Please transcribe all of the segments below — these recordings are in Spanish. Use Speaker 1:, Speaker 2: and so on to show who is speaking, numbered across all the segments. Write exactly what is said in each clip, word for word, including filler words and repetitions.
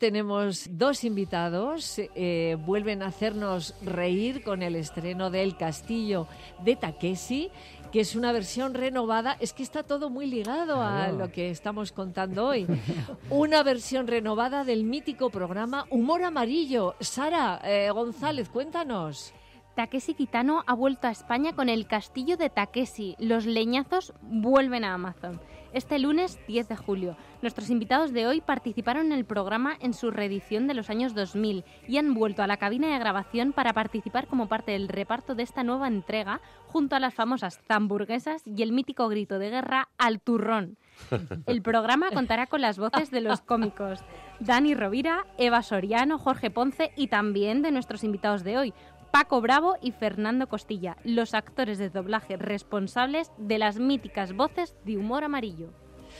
Speaker 1: tenemos dos invitados, eh, vuelven a hacernos reír con el estreno del Castillo de Takeshi, que es una versión renovada. Es que está todo muy ligado a lo que estamos contando hoy. Una versión renovada del mítico programa Humor Amarillo. Sara eh, González, cuéntanos.
Speaker 2: Takeshi Kitano ha vuelto a España con el Castillo de Takeshi. Los leñazos vuelven a Amazon. Este lunes diez de julio. Nuestros invitados de hoy participaron en el programa en su reedición de los años dos mil y han vuelto a la cabina de grabación para participar como parte del reparto de esta nueva entrega junto a las famosas zamburguesas y el mítico grito de guerra al turrón. El programa contará con las voces de los cómicos Dani Rovira, Eva Soriano, Jorge Ponce y también de nuestros invitados de hoy, Paco Bravo y Fernando Costilla, los actores de doblaje responsables de las míticas voces de Humor Amarillo.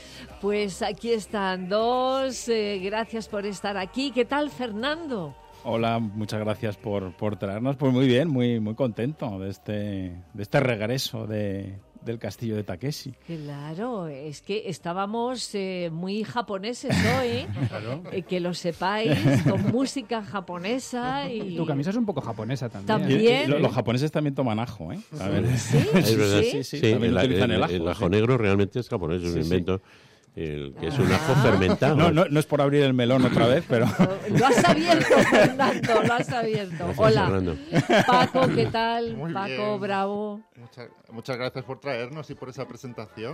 Speaker 1: Pues aquí están dos, eh, gracias por estar aquí. ¿Qué tal, Fernando?
Speaker 3: Hola, muchas gracias por, por traernos. Pues muy bien, muy, muy contento de este, de este regreso de, del Castillo de Takeshi.
Speaker 1: Claro, es que estábamos eh, muy japoneses hoy, claro. eh, que lo sepáis, con música japonesa. Y
Speaker 4: tu camisa es un poco japonesa también.
Speaker 1: También.
Speaker 3: Y, y, los japoneses también toman ajo, ¿eh?
Speaker 1: A ver. ¿Sí?
Speaker 5: Es verdad.
Speaker 1: Sí,
Speaker 5: sí, sí, sí. También el, utilizan el, el ajo. El ajo sí. negro realmente es japonés, es sí, un invento. Sí. El, que es un ajo ah. fermentado.
Speaker 3: No, no, no es por abrir el melón otra vez, pero...
Speaker 1: Lo has abierto, Fernando, lo has abierto. Hola, Fernando. Paco, ¿qué tal?
Speaker 6: Muy
Speaker 1: Paco,
Speaker 6: bien.
Speaker 1: Bravo.
Speaker 6: Muchas, muchas gracias por traernos y por esa presentación.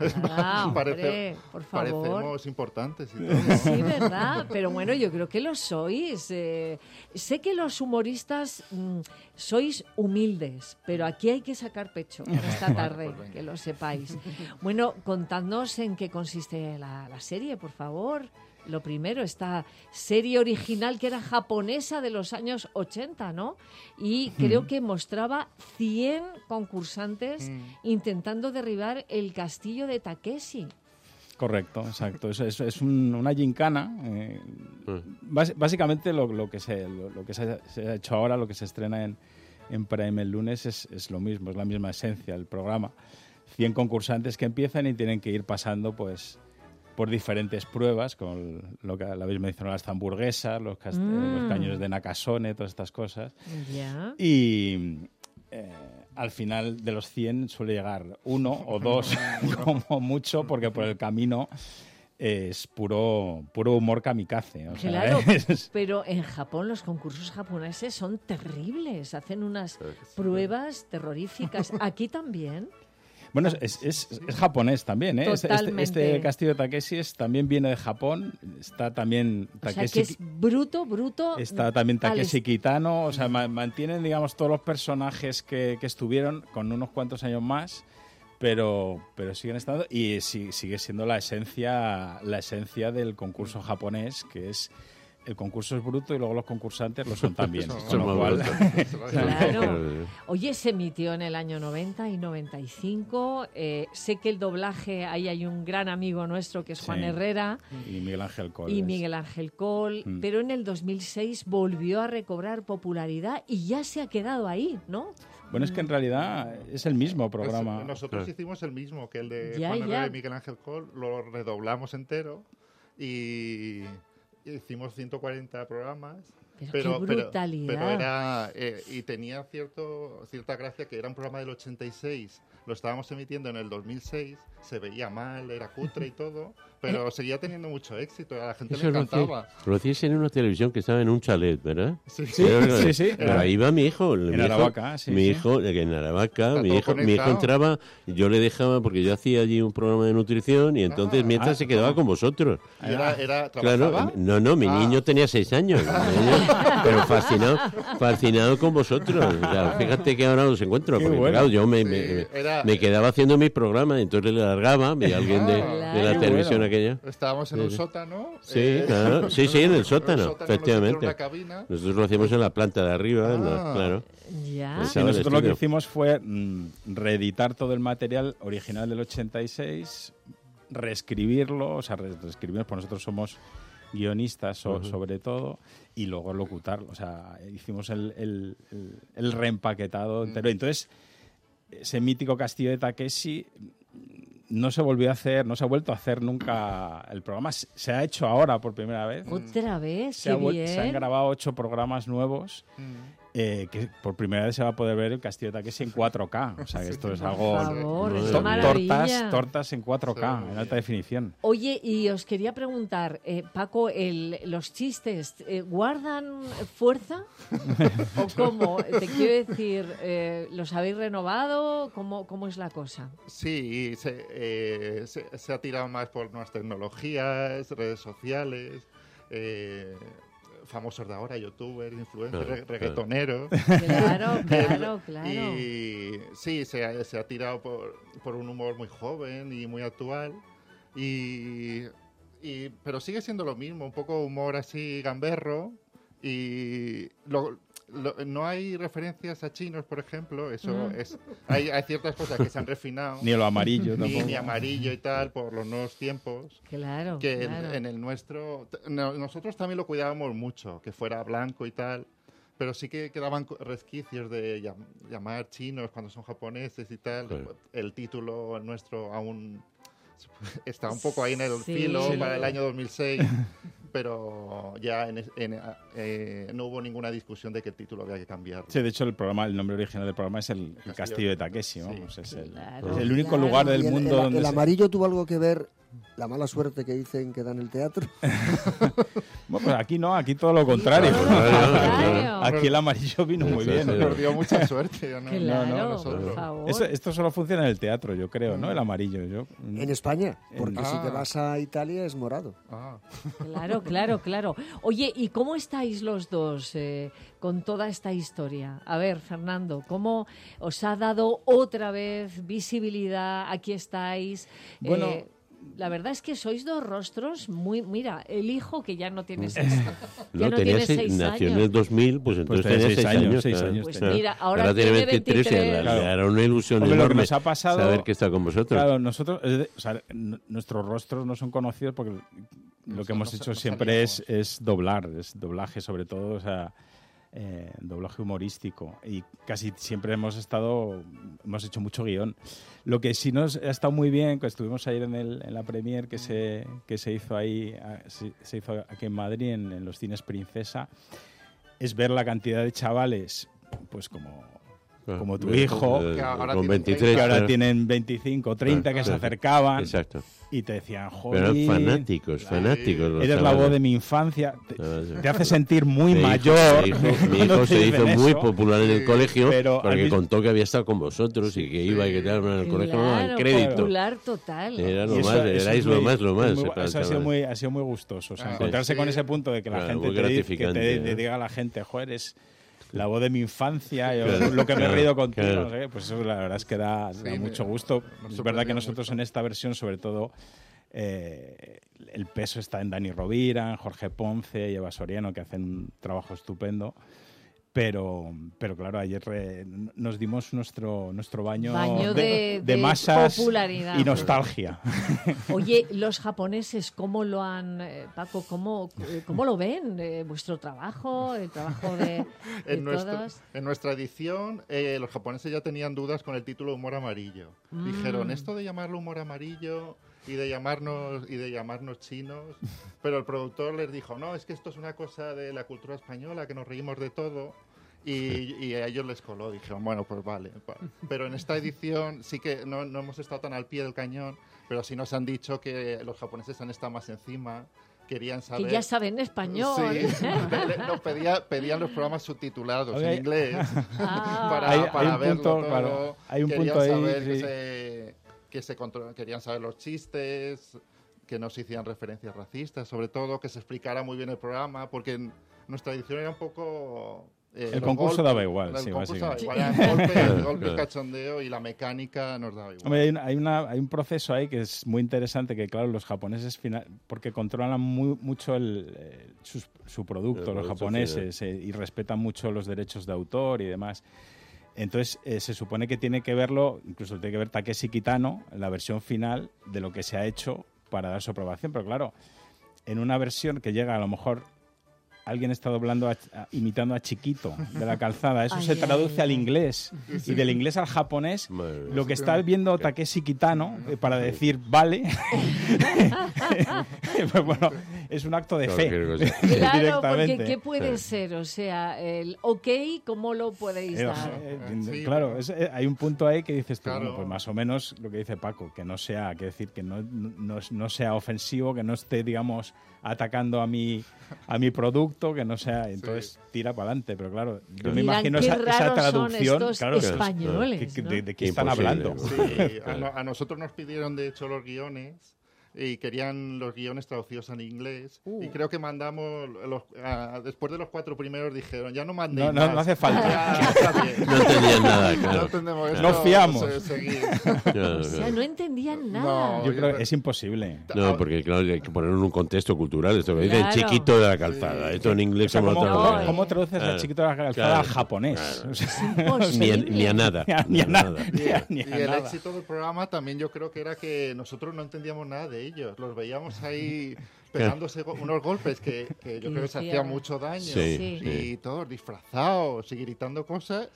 Speaker 1: Ah,
Speaker 6: Parece,
Speaker 1: hombre, por favor.
Speaker 6: Parecemos importantes y todo.
Speaker 1: Sí, ¿verdad? Pero bueno, yo creo que lo sois. Eh, sé que los humoristas mmm, sois humildes, pero aquí hay que sacar pecho esta tarde, pues que lo sepáis. Bueno, contadnos en qué consiste la, la serie, por favor. Lo primero, esta serie original que era japonesa de los años ochenta, ¿no? Y creo mm. que mostraba cien concursantes mm. intentando derribar el castillo de Takeshi.
Speaker 3: Correcto, exacto. Es, es, es un, una gincana. Eh, bas, básicamente lo, lo que, se, lo, lo que se, ha, se ha hecho ahora, lo que se estrena en, en Prime el lunes, es, es lo mismo, es la misma esencia del programa. cien concursantes que empiezan y tienen que ir pasando, pues, por diferentes pruebas, con lo que la habéis mencionado, las hamburguesas, los, cast- mm. los cañones de Nakasone, todas estas cosas.
Speaker 1: Yeah.
Speaker 3: Y eh, al final de los cien suele llegar uno o dos, como mucho, porque por el camino es puro puro humor kamikaze. O sea,
Speaker 1: claro,
Speaker 3: es...
Speaker 1: pero en Japón los concursos japoneses son terribles, hacen unas pruebas terroríficas. ¿Aquí también?
Speaker 3: Bueno, es, es, es japonés también, ¿eh? Este, este castillo de Takeshi es, también viene de Japón. Está también Takeshi.
Speaker 1: O sea, que es bruto, bruto.
Speaker 3: Está también Takeshi Kitano. O sea, ma- mantienen, digamos, todos los personajes que, que estuvieron con unos cuantos años más, pero, pero siguen estando. Y si, sigue siendo la esencia, la esencia del concurso japonés, que es... El concurso es bruto y luego los concursantes lo son también.
Speaker 6: No,
Speaker 3: con lo cual...
Speaker 1: Claro. Oye, se emitió en el año noventa y noventa y cinco. Eh, sé que el doblaje, ahí hay un gran amigo nuestro que es Juan sí. Herrera.
Speaker 3: Y Miguel Ángel Col.
Speaker 1: Y Miguel Ángel Col. Mm. Pero en el dos mil seis volvió a recobrar popularidad y ya se ha quedado ahí, ¿no?
Speaker 3: Bueno, es que en realidad es el mismo programa.
Speaker 6: Pues nosotros hicimos el mismo, que el de
Speaker 1: ya,
Speaker 6: Juan
Speaker 1: ya.
Speaker 6: Herrera y Miguel Ángel Col. Lo redoblamos entero y... hicimos ciento cuarenta programas,
Speaker 1: pero,
Speaker 6: pero,
Speaker 1: qué brutalidad.
Speaker 6: pero, pero era eh, y tenía cierto cierta gracia que era un programa del ochenta y seis, lo estábamos emitiendo en el dos mil seis, se veía mal, era cutre y todo, pero seguía teniendo mucho éxito, a la gente
Speaker 5: Eso
Speaker 6: le encantaba.
Speaker 5: Lo hacíais en una televisión que estaba en un chalet, ¿verdad?
Speaker 6: Sí,
Speaker 3: sí,
Speaker 5: pero,
Speaker 3: sí, sí.
Speaker 5: Pero ahí iba mi hijo.
Speaker 3: En
Speaker 5: mi
Speaker 3: Aravaca,
Speaker 5: hijo,
Speaker 3: sí.
Speaker 5: Mi
Speaker 3: sí.
Speaker 5: hijo, en Aravaca,
Speaker 6: Está
Speaker 5: mi hijo,
Speaker 6: todo
Speaker 5: mi hijo
Speaker 6: conectado.
Speaker 5: entraba, yo le dejaba, porque yo hacía allí un programa de nutrición y entonces
Speaker 6: Ah,
Speaker 5: mientras
Speaker 3: ah,
Speaker 5: se quedaba
Speaker 3: ah.
Speaker 5: con vosotros.
Speaker 6: Y era, era, ¿trabajaba?
Speaker 5: Claro, no, no, mi
Speaker 6: Ah.
Speaker 5: niño tenía seis años, pero fascinado, fascinado con vosotros. O sea, fíjate que ahora os encuentro,
Speaker 3: Qué
Speaker 5: porque
Speaker 3: bueno.
Speaker 5: claro, yo me,
Speaker 6: Sí,
Speaker 5: me,
Speaker 6: era-
Speaker 5: me quedaba haciendo mis programas, entonces le largaba, veía a alguien de,
Speaker 1: Claro.
Speaker 5: de la televisión
Speaker 3: Bueno.
Speaker 5: aquella.
Speaker 6: Estábamos en
Speaker 5: Sí,
Speaker 6: un
Speaker 5: sí.
Speaker 6: sótano.
Speaker 5: Sí,
Speaker 6: eh,
Speaker 5: claro. Sí, sí, en el sótano,
Speaker 6: nos
Speaker 5: efectivamente.
Speaker 6: hicieron una cabina.
Speaker 5: Nosotros lo hacíamos en la planta de arriba,
Speaker 6: Ah.
Speaker 5: ¿no? Claro.
Speaker 1: Ya.
Speaker 5: Pues
Speaker 3: Sí,
Speaker 5: Estaba
Speaker 3: nosotros
Speaker 5: el
Speaker 3: lo que
Speaker 5: estudio.
Speaker 3: hicimos fue mm, reeditar todo el material original del ochenta y seis, reescribirlo, o sea, re- reescribirlo, porque nosotros somos guionistas so-
Speaker 5: Ujú.
Speaker 3: sobre todo, y luego locutarlo. O sea, hicimos el, el, el, el reempaquetado entero. Entonces, ese mítico castillo de Takeshi no se volvió a hacer, no se ha vuelto a hacer nunca el programa. Se, se ha hecho ahora por primera vez.
Speaker 1: ¿Otra vez?
Speaker 3: Se,
Speaker 1: ¡Qué
Speaker 3: ha vuel-
Speaker 1: bien!
Speaker 3: se han grabado ocho programas nuevos.
Speaker 6: Mm.
Speaker 3: Eh, que por primera vez se va a poder ver el Castillo de Takeshi en cuatro K. O sea, que esto es
Speaker 1: Por
Speaker 3: algo...
Speaker 1: favor,
Speaker 5: no,
Speaker 1: es
Speaker 5: to-
Speaker 1: una maravilla.
Speaker 3: tortas, tortas en cuatro K,
Speaker 6: Sí,
Speaker 3: en alta definición.
Speaker 1: Oye, y os quería preguntar, eh, Paco, el, ¿los chistes eh, guardan fuerza? ¿O cómo? Te quiero decir, eh, ¿los habéis renovado? ¿Cómo, cómo es la cosa?
Speaker 6: Sí, se, eh, se, se ha tirado más por nuevas tecnologías, redes sociales, eh, famosos de ahora, youtubers, influencers,
Speaker 5: Claro,
Speaker 6: re- reggaetoneros.
Speaker 1: Claro, claro, claro.
Speaker 6: Y sí, se ha, se ha tirado por, por un humor muy joven y muy actual. Y, y- pero sigue siendo lo mismo, un poco humor así gamberro. Y lo- lo- no hay referencias a chinos, por ejemplo. Eso
Speaker 1: Mm.
Speaker 6: es. Hay, hay ciertas cosas que se han refinado.
Speaker 3: Ni lo amarillo
Speaker 6: Ni,
Speaker 3: tampoco.
Speaker 6: ni amarillo y tal, por los nuevos tiempos.
Speaker 1: Claro,
Speaker 6: Que en-
Speaker 1: claro.
Speaker 6: en el nuestro, t- no- nosotros también lo cuidábamos mucho, que fuera blanco y tal, pero sí que quedaban co- resquicios de llam- llamar chinos cuando son japoneses y tal.
Speaker 5: Claro.
Speaker 6: El título nuestro aún está un poco ahí en el
Speaker 1: Sí.
Speaker 6: filo
Speaker 1: Sí.
Speaker 6: para el año dos mil seis, pero ya en es- en, eh, no hubo ninguna discusión de que el título había que cambiarlo.
Speaker 3: Sí, de hecho, el programa, el nombre original del programa es el, el
Speaker 6: Castillo.
Speaker 3: Castillo de Takeshi,
Speaker 6: Sí.
Speaker 3: vamos. Es el,
Speaker 1: Claro,
Speaker 3: es el único
Speaker 1: claro.
Speaker 3: lugar del
Speaker 4: Y el,
Speaker 3: mundo
Speaker 4: el-
Speaker 3: donde
Speaker 4: el
Speaker 3: se-
Speaker 4: amarillo tuvo algo que ver, la mala suerte que dicen que da en el teatro.
Speaker 3: Bueno, pues aquí no, aquí todo lo contrario.
Speaker 5: Claro, claro,
Speaker 1: claro.
Speaker 3: Aquí el amarillo vino muy
Speaker 5: Sí,
Speaker 3: bien.
Speaker 5: sí.
Speaker 6: Nos dio mucha suerte. ¿no?
Speaker 1: Claro,
Speaker 6: No, no,
Speaker 1: por
Speaker 6: nosotros.
Speaker 1: favor.
Speaker 3: Eso- esto solo funciona en el teatro, yo creo, ¿no? El amarillo. Yo,
Speaker 4: En España, porque
Speaker 6: Ah.
Speaker 4: si te vas a Italia es morado.
Speaker 6: Ah.
Speaker 1: Claro, claro, claro. Oye, ¿y cómo estáis los dos eh, con toda esta historia? A ver, Fernando, ¿cómo os ha dado otra vez visibilidad? Aquí estáis.
Speaker 3: Bueno,
Speaker 1: Eh, la verdad es que sois dos rostros muy... Mira, el hijo que ya no tiene seis, ya
Speaker 5: No,
Speaker 1: no
Speaker 5: tenía
Speaker 1: tiene
Speaker 5: seis,
Speaker 1: seis
Speaker 5: nació en
Speaker 1: años.
Speaker 5: el dos mil, pues entonces
Speaker 3: tenía
Speaker 5: tenía
Speaker 3: seis
Speaker 5: seis
Speaker 3: años,
Speaker 5: años.
Speaker 3: seis
Speaker 5: claro.
Speaker 3: años
Speaker 1: Pues
Speaker 3: tenía.
Speaker 1: mira, ahora
Speaker 5: tiene
Speaker 1: tiene
Speaker 5: veintitrés y
Speaker 1: veintitrés.
Speaker 5: era, era una ilusión
Speaker 3: Hombre, lo que
Speaker 5: enorme
Speaker 3: nos ha pasado-
Speaker 5: saber que está con vosotros.
Speaker 3: Claro, nosotros, es de- o sea, n- nuestros rostros no son conocidos porque lo
Speaker 6: Nos-
Speaker 3: que hemos
Speaker 6: nos-
Speaker 3: hecho
Speaker 6: nos
Speaker 3: siempre es,
Speaker 6: salíamos.
Speaker 3: es doblar, es doblaje sobre todo, o sea, eh, doblaje humorístico. Y casi siempre hemos estado, hemos hecho mucho guión. Lo que sí nos ha estado muy bien, que estuvimos ayer en, el, en la premier que se, que se hizo ahí, a- se, se hizo aquí en Madrid, en, en los cines Princesa, es ver la cantidad de chavales, pues como...
Speaker 5: Claro.
Speaker 3: como tu
Speaker 5: Eh,
Speaker 3: hijo,
Speaker 5: eh,
Speaker 6: que ahora
Speaker 5: con
Speaker 6: tiene
Speaker 5: veintitrés.
Speaker 3: que ahora
Speaker 5: claro.
Speaker 3: tienen veinticinco, treinta, que se
Speaker 5: Claro.
Speaker 3: acercaban
Speaker 5: Exacto.
Speaker 3: y te decían,
Speaker 5: Pero
Speaker 3: joder,
Speaker 5: eran fanáticos, fanáticos. los
Speaker 3: eres la
Speaker 5: chavales.
Speaker 3: voz de mi infancia, te,
Speaker 5: Ah, sí.
Speaker 3: te hace sentir muy
Speaker 5: Mi hijo-
Speaker 3: mayor.
Speaker 5: mi hijo, mi
Speaker 3: cuando
Speaker 5: hijo
Speaker 3: te
Speaker 5: se hizo
Speaker 3: dicen
Speaker 5: muy
Speaker 3: eso.
Speaker 5: popular en el
Speaker 6: Sí,
Speaker 5: colegio
Speaker 3: pero al
Speaker 5: porque
Speaker 3: mismo-
Speaker 5: contó que había estado con vosotros y que iba y que tal, en el colegio no daban
Speaker 1: Claro,
Speaker 5: crédito.
Speaker 1: popular total.
Speaker 5: Era lo
Speaker 3: Y eso-
Speaker 5: más,
Speaker 3: eso
Speaker 5: erais
Speaker 3: es
Speaker 5: lo
Speaker 3: muy-
Speaker 5: más, lo
Speaker 3: es
Speaker 5: más.
Speaker 3: muy-
Speaker 5: para el
Speaker 3: eso ha sido,
Speaker 5: chaval.
Speaker 3: muy, ha sido muy gustoso. O sea,
Speaker 6: Ah,
Speaker 3: encontrarse
Speaker 6: sí.
Speaker 3: con ese punto de que la
Speaker 5: Claro,
Speaker 3: gente
Speaker 5: muy
Speaker 3: te, di- que
Speaker 5: gratificante,
Speaker 3: te,
Speaker 5: ¿eh?
Speaker 3: te diga a la gente, joder, es la voz de mi infancia, yo-
Speaker 5: Claro,
Speaker 3: lo que me
Speaker 5: claro,
Speaker 3: he reído contigo,
Speaker 5: claro.
Speaker 3: no sé qué, pues eso la verdad es que da,
Speaker 6: Sí,
Speaker 3: da
Speaker 6: me-
Speaker 3: mucho gusto.
Speaker 6: nos
Speaker 3: Es verdad
Speaker 6: sorprendió
Speaker 3: que nosotros
Speaker 6: mucho.
Speaker 3: en esta versión, sobre todo, eh, el peso está en Dani Rovira, en Jorge Ponce y Eva Soriano, que hacen un trabajo estupendo. Pero, pero claro, ayer eh, nos dimos nuestro, nuestro baño,
Speaker 1: Baño de- de
Speaker 3: masas
Speaker 1: popularidad.
Speaker 3: y nostalgia.
Speaker 1: Oye, los japoneses, ¿cómo lo han, eh, Paco, cómo, eh, cómo lo ven? Eh, ¿Vuestro trabajo, el trabajo de, de
Speaker 6: En, nuestro-
Speaker 1: todos?
Speaker 6: en nuestra edición, eh, los japoneses ya tenían dudas con el título Humor Amarillo.
Speaker 1: Mm.
Speaker 6: Dijeron, esto de llamarlo Humor Amarillo y de llamarnos y de llamarnos chinos, pero el productor les dijo, no, es que esto es una cosa de la cultura española, que nos reímos de todo. Y, y a ellos les coló, dijeron, bueno, pues vale. va". Pero en esta edición sí que no, no hemos estado tan al pie del cañón, pero sí nos han dicho que los japoneses han estado más encima, querían saber...
Speaker 1: Que ya saben español.
Speaker 6: Sí, no, pedía, pedían los programas subtitulados
Speaker 3: Oye,
Speaker 6: en inglés
Speaker 1: Ah.
Speaker 6: para,
Speaker 3: Hay- hay
Speaker 6: para
Speaker 3: un
Speaker 6: verlo
Speaker 3: punto,
Speaker 6: todo.
Speaker 3: claro, hay un
Speaker 6: Querían
Speaker 3: punto ahí,
Speaker 6: saber que
Speaker 3: sí.
Speaker 6: se, que se control- querían saber los chistes, que no se hicieran referencias racistas, sobre todo que se explicara muy bien el programa, porque en nuestra edición era un poco... eh,
Speaker 3: El
Speaker 6: los
Speaker 3: concurso
Speaker 6: golpes-
Speaker 3: daba igual,
Speaker 6: el
Speaker 3: sí,
Speaker 6: concurso daba
Speaker 3: básicamente.
Speaker 6: igual, eran golpes,
Speaker 5: Claro,
Speaker 6: golpes,
Speaker 5: claro.
Speaker 6: cachondeo y la mecánica nos daba igual.
Speaker 3: Hombre, hay, una- hay, una- hay un proceso ahí que es muy interesante, que claro, los japoneses, final, porque controlan muy, mucho el, eh, sus- su producto,
Speaker 5: El
Speaker 3: los
Speaker 5: producto
Speaker 3: japoneses, eh, y respetan mucho los derechos de autor y demás. Entonces, eh, se supone que tiene que verlo, incluso tiene que ver Takeshi Kitano, en la versión final de lo que se ha hecho para dar su aprobación. Pero claro, en una versión que llega a lo mejor alguien está doblando, a, a, imitando a Chiquito de La Calzada. Eso
Speaker 1: Ay,
Speaker 3: se
Speaker 1: ay,
Speaker 3: traduce
Speaker 1: ay.
Speaker 3: al inglés.
Speaker 6: Sí.
Speaker 3: Y del inglés al japonés,
Speaker 5: Madre
Speaker 3: lo
Speaker 5: mía.
Speaker 3: que está viendo Takeshi Kitano eh, para decir vale, pues bueno, es un acto de fe.
Speaker 5: Cualquier cosa.
Speaker 1: Claro, porque
Speaker 3: directamente.
Speaker 1: ¿qué puede
Speaker 5: Sí.
Speaker 1: ser? O sea, el ok, ¿cómo lo podéis
Speaker 3: Eh,
Speaker 1: dar?
Speaker 3: eh,
Speaker 6: Sí.
Speaker 3: claro, es- eh, hay un punto ahí que dices tú,
Speaker 6: Claro.
Speaker 3: bueno, pues más o menos lo que dice Paco, que no sea, que decir, que no, no, no sea ofensivo, que no esté, digamos, atacando a mi, a mi producto, que no sea, entonces tira para adelante. Pero claro, yo me
Speaker 1: Dirán,
Speaker 3: imagino
Speaker 1: qué
Speaker 3: esa, esa
Speaker 1: raros son
Speaker 3: traducción,
Speaker 1: estos
Speaker 3: claro, que-
Speaker 1: españoles,
Speaker 3: que-
Speaker 1: ¿no?
Speaker 3: de, de qué están
Speaker 5: Imposible.
Speaker 3: hablando.
Speaker 6: Sí, a, no- a nosotros nos pidieron, de hecho, los guiones y querían los guiones traducidos al inglés.
Speaker 1: Uh.
Speaker 6: Y creo que mandamos, los, a- después de los cuatro primeros dijeron, ya no mandéis
Speaker 3: No, no,
Speaker 6: más.
Speaker 3: no hace falta.
Speaker 6: Ya, está bien.
Speaker 5: No entendían nada,
Speaker 6: No
Speaker 5: claro.
Speaker 6: entendemos esto,
Speaker 3: No fiamos.
Speaker 6: se- seguid.
Speaker 5: Claro,
Speaker 1: O sea,
Speaker 5: claro.
Speaker 1: no entendían nada.
Speaker 6: No.
Speaker 3: Yo creo que es imposible.
Speaker 5: No, porque claro, hay que ponerlo en un contexto cultural. Esto que dicen
Speaker 1: Claro.
Speaker 5: Chiquito de La Calzada. Esto en
Speaker 3: O
Speaker 5: inglés
Speaker 3: sea,
Speaker 5: como
Speaker 3: ¿cómo,
Speaker 5: lo
Speaker 1: no,
Speaker 3: cómo-
Speaker 1: eh.
Speaker 3: cómo traduces
Speaker 5: Claro.
Speaker 3: al Chiquito de la Calzada
Speaker 5: Claro.
Speaker 3: al japonés?
Speaker 5: Claro.
Speaker 3: O sea,
Speaker 5: Ni a,
Speaker 1: Imposible.
Speaker 5: ni a nada.
Speaker 3: ni a nada.
Speaker 6: Y,
Speaker 3: Ni a- ni
Speaker 6: y
Speaker 3: a
Speaker 6: el
Speaker 3: nada.
Speaker 6: éxito del programa también yo creo que era que nosotros no entendíamos nada de ellos. Los veíamos ahí pegándose go- unos golpes que, que yo
Speaker 1: Y
Speaker 6: creo que se
Speaker 1: decía-
Speaker 6: hacían mucho daño.
Speaker 5: Sí,
Speaker 1: Sí.
Speaker 6: Y todos disfrazados y gritando cosas.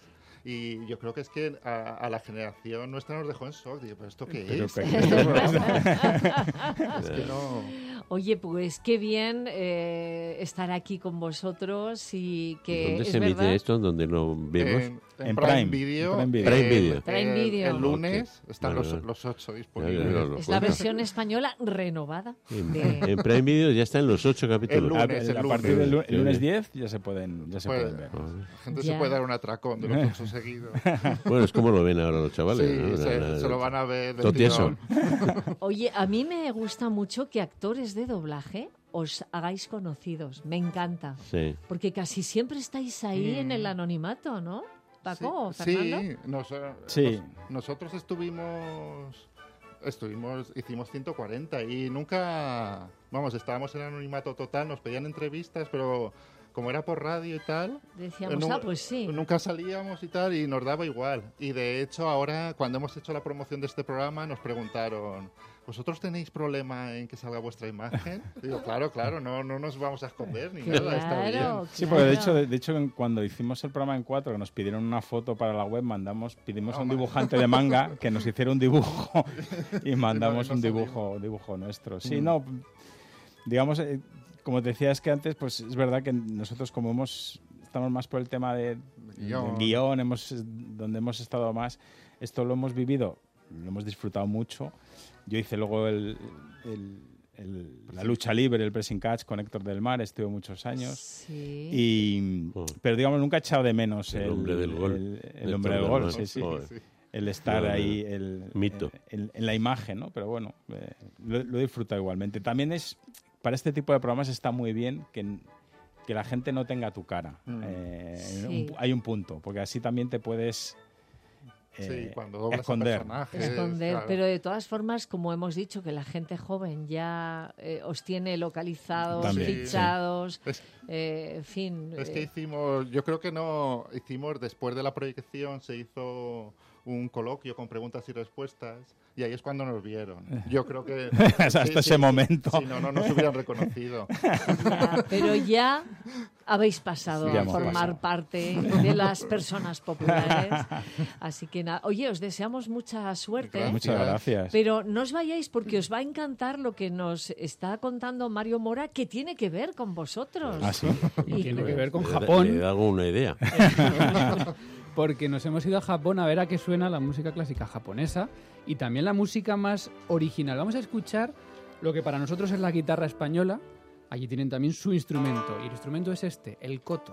Speaker 6: Y yo creo que es que a, a la generación nuestra nos dejó en shock. Digo, ¿pero esto qué
Speaker 3: Pero
Speaker 6: es?
Speaker 3: que-
Speaker 6: Este programa. Es que no...
Speaker 1: Oye, pues qué bien eh, estar aquí con vosotros y que
Speaker 5: ¿Dónde
Speaker 1: es
Speaker 5: se emite
Speaker 1: verdad.
Speaker 5: esto? ¿Dónde no vemos?
Speaker 6: En, en
Speaker 3: En
Speaker 6: Prime,
Speaker 3: Prime,
Speaker 6: Video.
Speaker 3: Prime Video.
Speaker 5: Prime
Speaker 6: el-
Speaker 5: Video.
Speaker 1: Prime
Speaker 6: el-
Speaker 1: Video.
Speaker 6: El lunes
Speaker 5: Ok.
Speaker 6: están
Speaker 5: Vale,
Speaker 6: los,
Speaker 5: vale.
Speaker 6: los ocho
Speaker 5: Ya,
Speaker 6: disponibles.
Speaker 5: ya, ya, lo
Speaker 1: Es la
Speaker 5: cuento.
Speaker 1: versión española renovada.
Speaker 5: En,
Speaker 1: de-
Speaker 5: en Prime Video ya están los ocho capítulos.
Speaker 6: lunes,
Speaker 3: A,
Speaker 6: el
Speaker 3: a
Speaker 6: lunes.
Speaker 3: partir del lu-
Speaker 5: Sí.
Speaker 3: el lunes diez ya se pueden, ya se
Speaker 6: Puede-
Speaker 3: pueden ver.
Speaker 6: La gente
Speaker 1: Ya.
Speaker 6: se puede dar un atracón de los ocho seguidos.
Speaker 5: Bueno, es como lo ven ahora los chavales.
Speaker 6: Sí,
Speaker 5: ¿no?
Speaker 6: se,
Speaker 5: La- la-
Speaker 6: se lo van a ver del
Speaker 5: todo tieso.
Speaker 6: tirón.
Speaker 1: Oye, a mí me gusta mucho que actores de doblaje os hagáis conocidos. Me encanta.
Speaker 5: Sí.
Speaker 1: Porque casi siempre estáis ahí en el anonimato, ¿no? Paco, Fernando.
Speaker 6: Sí, nos-
Speaker 3: Sí.
Speaker 6: nos- nosotros estuvimos, estuvimos, hicimos ciento cuarenta y nunca, vamos, estábamos en anonimato total, nos pedían entrevistas, pero como era por radio y tal,
Speaker 1: Decíamos,
Speaker 6: eh, nu-
Speaker 1: ah, pues sí.
Speaker 6: nunca salíamos y tal y nos daba igual. Y de hecho ahora, cuando hemos hecho la promoción de este programa, nos preguntaron, ¿vosotros tenéis problema en que salga vuestra imagen? Digo, claro, claro, no, no nos vamos a esconder ni nada, está bien.
Speaker 1: Claro,
Speaker 3: Sí, porque de hecho,
Speaker 1: claro.
Speaker 3: de, de hecho en- cuando hicimos el programa en cuatro, que nos pidieron una foto para la web, mandamos, pedimos a un
Speaker 6: Ah,
Speaker 3: dibujante de manga que nos hiciera un dibujo y mandamos
Speaker 6: no
Speaker 3: un
Speaker 6: salimos.
Speaker 3: dibujo, un dibujo nuestro. Sí,
Speaker 6: Mm.
Speaker 3: no, digamos, eh, como te decías que antes, pues es verdad que nosotros como hemos estamos más por el tema de,
Speaker 6: Guión.
Speaker 3: del guión, hemos, donde hemos estado más, esto lo hemos vivido, lo hemos disfrutado mucho. Yo hice luego el, el- el- la lucha libre, el pressing catch con Héctor del Mar, estuve muchos años.
Speaker 1: Sí.
Speaker 3: Y,
Speaker 5: Joder.
Speaker 3: pero digamos, nunca he echado de menos
Speaker 5: El
Speaker 3: el,
Speaker 5: hombre del gol.
Speaker 3: el- el
Speaker 5: Héctor
Speaker 3: hombre del
Speaker 5: del
Speaker 3: gol,
Speaker 5: Mar.
Speaker 3: sí, sí.
Speaker 5: Joder.
Speaker 6: Sí.
Speaker 3: El estar
Speaker 5: Joder.
Speaker 3: ahí el,
Speaker 5: Mito.
Speaker 3: En, en la imagen, ¿no? Pero bueno, eh, lo, lo he disfrutado igualmente. También es, para este tipo de programas está muy bien que, que la gente no tenga tu cara.
Speaker 6: Mm.
Speaker 3: Eh,
Speaker 1: Sí.
Speaker 3: un- hay un punto, porque así también te puedes
Speaker 6: Sí,
Speaker 3: eh,
Speaker 6: cuando doblas a
Speaker 3: esconder.
Speaker 6: personajes,
Speaker 1: Esconder,
Speaker 6: claro.
Speaker 1: pero de todas formas, como hemos dicho, que la gente joven ya eh, os tiene localizados,
Speaker 3: También, sí.
Speaker 1: fichados,
Speaker 6: Es-
Speaker 1: eh, en fin.
Speaker 6: Es que
Speaker 1: eh,
Speaker 6: hicimos, yo creo que no, hicimos después de la proyección, se hizo un coloquio con preguntas y respuestas y ahí es cuando nos vieron. Yo creo que...
Speaker 3: Hasta
Speaker 6: sí,
Speaker 3: ese
Speaker 6: sí,
Speaker 3: momento.
Speaker 6: Si no, no nos hubieran reconocido.
Speaker 1: ya, pero ya habéis pasado
Speaker 3: Sí, ya
Speaker 1: a
Speaker 3: hemos
Speaker 1: formar
Speaker 3: pasado.
Speaker 1: parte de las personas populares. Así que nada, oye, os deseamos mucha suerte.
Speaker 6: Gracias.
Speaker 3: Muchas gracias.
Speaker 1: Pero no os vayáis porque os va a encantar lo que nos está contando Mario Mora, que tiene que ver con vosotros.
Speaker 3: Ah, sí.
Speaker 7: Y tiene que ver con
Speaker 5: Le da-
Speaker 7: Japón,
Speaker 5: Le hago una idea.
Speaker 7: porque nos hemos ido a Japón a ver a qué suena la música clásica japonesa y también la música más original. Vamos a escuchar lo que para nosotros es la guitarra española. Allí tienen también su instrumento, y el instrumento es este, el koto.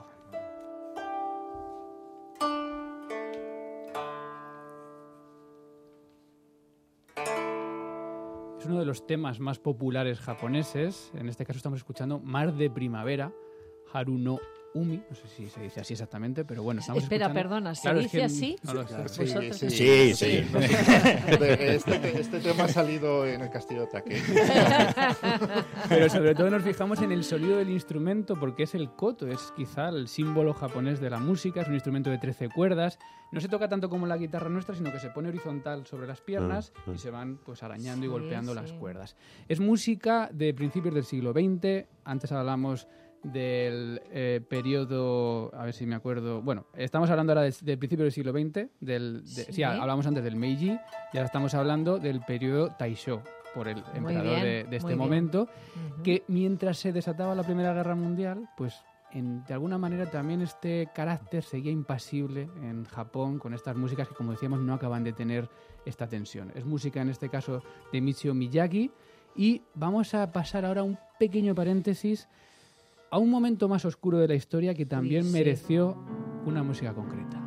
Speaker 7: Es uno de los temas más populares japoneses. En este caso estamos escuchando Mar de Primavera, Haru no Umi. No sé si se dice así exactamente, pero bueno, estamos
Speaker 1: Espera,
Speaker 7: escuchando-
Speaker 1: perdona, ¿se
Speaker 7: Claro, es
Speaker 1: dice
Speaker 7: que
Speaker 1: así?
Speaker 7: no lo sé.
Speaker 1: Vosotros-
Speaker 3: Sí, sí.
Speaker 6: De- Este, este tema ha salido en el Castillo de Taque.
Speaker 7: Pero sobre todo nos fijamos en el sonido del instrumento porque es el koto, es quizá el símbolo japonés de la música, es un instrumento de trece cuerdas, no se toca tanto como la guitarra nuestra, sino que se pone horizontal sobre las piernas
Speaker 5: Ah, ah.
Speaker 7: y se van pues arañando y
Speaker 1: Sí,
Speaker 7: golpeando
Speaker 1: sí.
Speaker 7: las cuerdas. Es música de principios del siglo veinte, antes hablamos del eh, periodo, a ver si me acuerdo, bueno, estamos hablando ahora del, del principio del siglo veinte, del, de, sí. sí, hablamos antes del Meiji, y ahora estamos hablando del periodo Taisho, por el muy emperador bien, de, de este momento, uh-huh. que mientras se desataba la Primera Guerra Mundial, pues en, de alguna manera también este carácter seguía impasible en Japón con estas músicas que, como decíamos, no acaban de tener esta tensión. Es música, en este caso, de Michio Miyagi, y vamos a pasar ahora un pequeño paréntesis a un momento más oscuro de la historia que también Uy, sí. mereció una música concreta.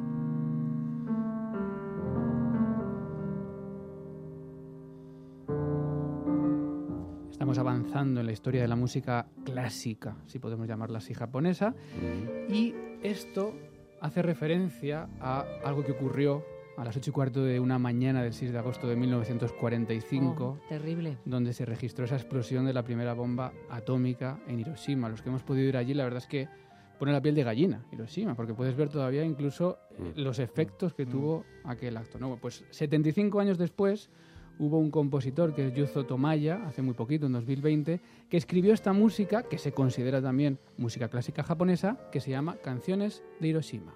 Speaker 7: Estamos avanzando en la historia de la música clásica, si podemos llamarla así, japonesa, y esto hace referencia a algo que ocurrió a las ocho y cuarto de una mañana del seis de agosto de mil novecientos cuarenta y cinco,
Speaker 1: oh, terrible,
Speaker 7: donde se registró esa explosión de la primera bomba atómica en Hiroshima. Los que hemos podido ir allí, la verdad es que pone la piel de gallina, Hiroshima, porque puedes ver todavía incluso eh, los efectos que tuvo aquel acto, ¿no? Pues setenta y cinco años después hubo un compositor, que es Yuzo Tomaya, hace muy poquito, en dos mil veinte, que escribió esta música, que se considera también música clásica japonesa, que se llama Canciones de Hiroshima.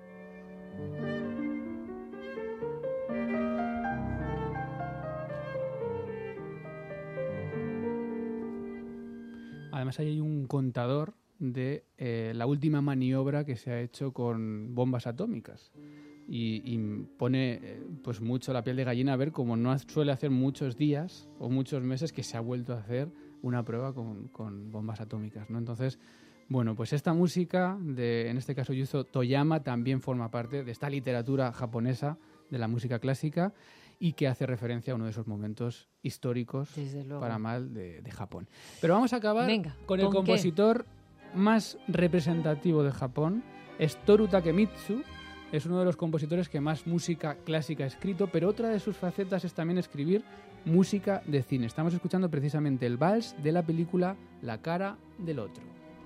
Speaker 7: Además hay un contador de eh, la última maniobra que se ha hecho con bombas atómicas. Y, y pone eh, pues mucho la piel de gallina a ver cómo no suele hacer muchos días o muchos meses que se ha vuelto a hacer una prueba con, con bombas atómicas, ¿no? Entonces, bueno, pues esta música, de, en este caso Yuzo Toyama, también forma parte de esta literatura japonesa de la música clásica y que hace referencia a uno de esos momentos históricos, para mal, de, de Japón. Pero vamos a acabar
Speaker 1: Venga,
Speaker 7: con el
Speaker 1: ¿con
Speaker 7: compositor qué? más representativo de Japón, es Toru Takemitsu. Es uno de los compositores que más música clásica ha escrito, pero otra de sus facetas es también escribir música de cine. Estamos escuchando precisamente el vals de la película La cara del otro.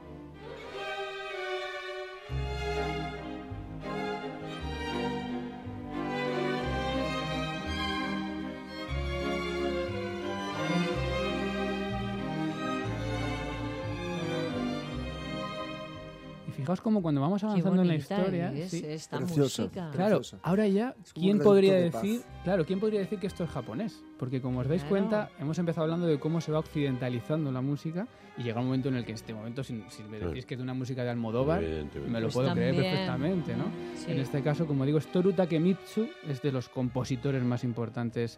Speaker 7: Fijaos como cuando vamos avanzando en la historia,
Speaker 1: es
Speaker 7: sí,
Speaker 1: esta
Speaker 4: preciosa,
Speaker 1: música.
Speaker 7: Claro,
Speaker 4: preciosa.
Speaker 7: ahora ya, ¿quién podría decir, claro, quién podría decir que esto es japonés? Porque como os dais
Speaker 1: Claro.
Speaker 7: cuenta, hemos empezado hablando de cómo se va occidentalizando la música y llega un momento en el que en este momento, si, si me decís que es de una música de Almodóvar, me lo
Speaker 1: Pues
Speaker 7: puedo creer
Speaker 1: también.
Speaker 7: perfectamente, ¿no?
Speaker 1: Sí.
Speaker 7: En este caso, como digo, es Toru Takemitsu, es de los compositores más importantes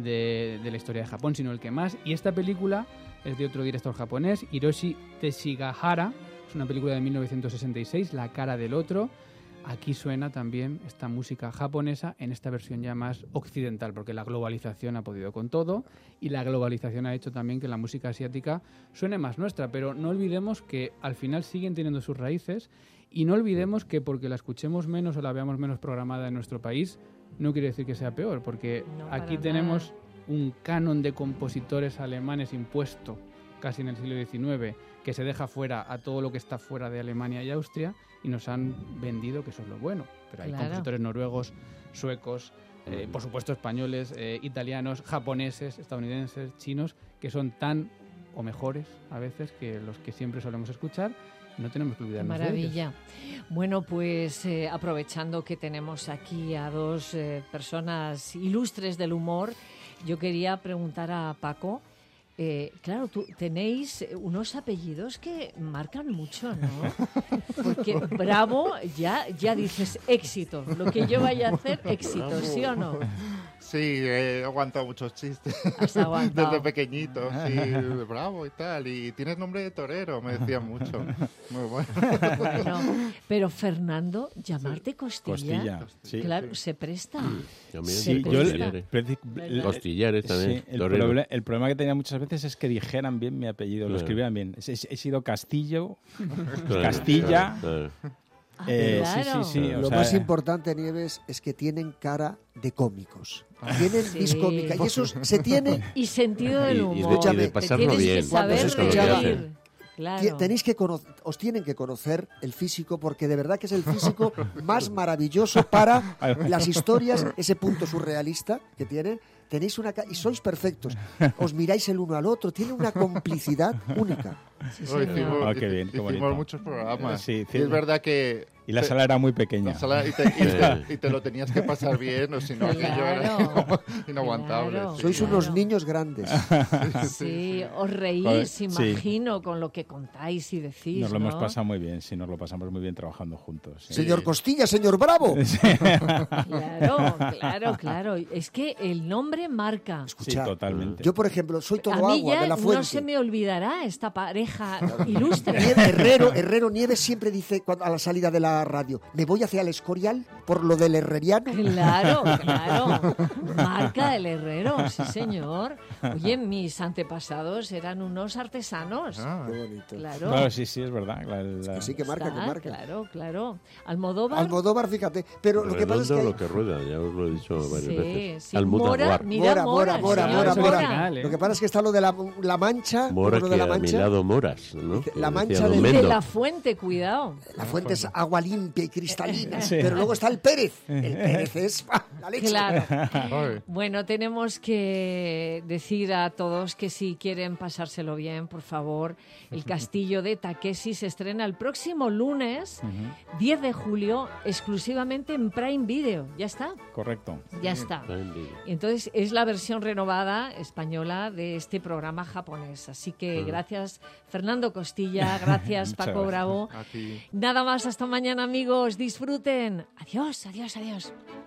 Speaker 7: de, de la historia de Japón, sino el que más. Y esta película es de otro director japonés, Hiroshi Teshigahara. Es una película de mil novecientos sesenta y seis, La cara del otro. Aquí suena también esta música japonesa en esta versión ya más occidental, porque la globalización ha podido con todo y la globalización ha hecho también que la música asiática suene más nuestra. Pero no olvidemos que al final siguen teniendo sus raíces y no olvidemos que porque la escuchemos menos o la veamos menos programada en nuestro país, no quiere decir que sea peor, porque
Speaker 1: No,
Speaker 7: aquí
Speaker 1: para
Speaker 7: tenemos
Speaker 1: nada.
Speaker 7: un canon de compositores alemanes impuesto casi en el siglo diecinueve, que se deja fuera a todo lo que está fuera de Alemania y Austria, y nos han vendido que eso es lo bueno. Pero hay
Speaker 1: Claro.
Speaker 7: compositores noruegos, suecos, eh, por supuesto españoles, eh, italianos, japoneses, estadounidenses, chinos, que son tan o mejores a veces que los que siempre solemos escuchar. No tenemos que
Speaker 1: Qué
Speaker 7: olvidarnos de ellos.
Speaker 1: maravilla. Bueno, pues eh, aprovechando que tenemos aquí a dos eh, personas ilustres del humor, yo quería preguntar a Paco. Eh, claro, tú tenéis unos apellidos que marcan mucho, ¿no? Porque Bravo, ya, ya dices éxito. Lo que yo vaya a hacer, éxito, ¿sí o no?
Speaker 6: Sí, he aguantado muchos chistes.
Speaker 1: Has aguantado.
Speaker 6: Desde pequeñito, sí, Bravo y tal. Y tienes nombre de torero, me decían mucho. Muy bueno.
Speaker 1: Bueno, pero Fernando, llamarte Costilla,
Speaker 3: Costilla, sí.
Speaker 1: claro, se presta.
Speaker 5: También,
Speaker 1: Se
Speaker 3: Sí,
Speaker 1: presta.
Speaker 3: yo
Speaker 5: Costillares.
Speaker 3: preci-
Speaker 1: ¿Verdad?
Speaker 5: Costillares también.
Speaker 3: Sí, el,
Speaker 5: torero.
Speaker 3: proble- el problema que tenía muchas veces es que dijeran bien mi apellido, lo
Speaker 5: Claro.
Speaker 3: escribieran bien. He, he sido Castillo,
Speaker 5: Claro,
Speaker 3: Castilla.
Speaker 5: claro, claro.
Speaker 1: Ah,
Speaker 3: eh,
Speaker 1: claro.
Speaker 3: Sí, sí, sí. o
Speaker 4: Lo
Speaker 3: sea,
Speaker 4: más importante, Nieves, es que tienen cara de cómicos. Tienen
Speaker 1: Sí.
Speaker 4: vis cómica. Y eso se tiene...
Speaker 1: Y sentido del
Speaker 5: Y- y de-
Speaker 1: humor.
Speaker 5: y de
Speaker 4: Escúchame,
Speaker 5: pasarlo
Speaker 1: Tienes
Speaker 5: bien.
Speaker 1: que saber
Speaker 4: Cuando se escuchaba-
Speaker 1: reír. Claro.
Speaker 4: Tie- Tenéis que cono- os tienen que conocer el físico, porque de verdad que es el físico más maravilloso para las historias, ese punto surrealista que tiene. Tenéis una ca- y sois perfectos. Os miráis el uno al otro, tiene una complicidad única.
Speaker 1: Sí,
Speaker 6: Oh,
Speaker 1: señor.
Speaker 6: hicimos
Speaker 3: Ah, qué bien, qué
Speaker 6: hicimos
Speaker 3: bonito.
Speaker 6: muchos programas.
Speaker 3: Sí,
Speaker 6: y es verdad que...
Speaker 3: Y la
Speaker 6: te-
Speaker 3: sala era muy pequeña.
Speaker 6: la sala- y, te, y te- y te lo tenías que pasar bien, o si no, aquello era
Speaker 1: Claro.
Speaker 6: inaguantable.
Speaker 1: Claro.
Speaker 6: sí.
Speaker 4: Sois
Speaker 1: Claro.
Speaker 4: unos niños grandes.
Speaker 1: Sí, os reís,
Speaker 3: Joder, sí.
Speaker 1: imagino, con lo que contáis y decís,
Speaker 3: Nos lo hemos
Speaker 1: ¿no?
Speaker 3: pasado muy bien, sí, nos lo pasamos muy bien trabajando juntos. sí.
Speaker 4: Señor Costilla, señor Bravo.
Speaker 1: Claro, claro, claro. Es que el nombre marca.
Speaker 3: Sí,
Speaker 4: Escuchad,
Speaker 3: totalmente.
Speaker 4: yo, por ejemplo, soy todo
Speaker 1: A mí
Speaker 4: agua
Speaker 1: ya
Speaker 4: de la
Speaker 1: no
Speaker 4: fuente.
Speaker 1: se me olvidará esta pareja ilustre.
Speaker 4: Nieve- Herrero, Herrero Nieves siempre dice cuando- a la salida de la radio, me voy hacia el Escorial por lo del herreriano.
Speaker 1: Claro, claro. Marca el herrero, sí, señor. Oye, mis antepasados eran unos artesanos.
Speaker 6: Ah,
Speaker 4: Qué bonito.
Speaker 1: Claro.
Speaker 3: Claro, sí, sí, es verdad. La- la-
Speaker 4: Que sí, que marca,
Speaker 1: Está,
Speaker 4: que marca.
Speaker 1: Claro, claro. Almodóvar.
Speaker 4: Almodóvar, fíjate. Pero lo que pasa es
Speaker 5: Redondo
Speaker 4: que...
Speaker 5: lo que rueda, ya os lo he dicho varias
Speaker 1: Sí,
Speaker 5: veces.
Speaker 1: sí.
Speaker 5: Almudévar.
Speaker 1: Mora, mira,
Speaker 4: Mora, Mora, Mora,
Speaker 1: señor,
Speaker 4: Mora,
Speaker 7: es
Speaker 4: Mora.
Speaker 7: original, ¿eh?
Speaker 4: Lo que pasa es que está lo de la, la Mancha.
Speaker 5: Mora,
Speaker 4: lo de
Speaker 5: que
Speaker 4: la
Speaker 5: a mi
Speaker 4: Mancha.
Speaker 5: lado moras, ¿no?
Speaker 4: Dice,
Speaker 5: Que
Speaker 4: la
Speaker 5: decía
Speaker 4: mancha
Speaker 5: don
Speaker 4: del-
Speaker 1: De
Speaker 5: Mendo.
Speaker 1: la fuente, cuidado.
Speaker 4: La fuente es agua limpia y cristalina.
Speaker 3: Sí.
Speaker 4: Pero luego está el Pérez. El Pérez es ¡ah, la leche.
Speaker 1: Claro.
Speaker 6: ay.
Speaker 1: Bueno, tenemos que decir a todos que si quieren pasárselo bien, por favor, el Castillo de Takeshi se estrena el próximo lunes, diez de julio, exclusivamente en Prime Video. Ya está,
Speaker 3: Correcto.
Speaker 1: ya está.
Speaker 5: Prime Video.
Speaker 1: Y entonces es la versión renovada española de este programa japonés. Así que gracias Fernando Costilla, gracias
Speaker 3: Muchas
Speaker 1: Paco
Speaker 3: gracias.
Speaker 1: Bravo.
Speaker 6: A ti.
Speaker 1: Nada más, hasta mañana amigos, disfruten. Adiós, adiós, adiós.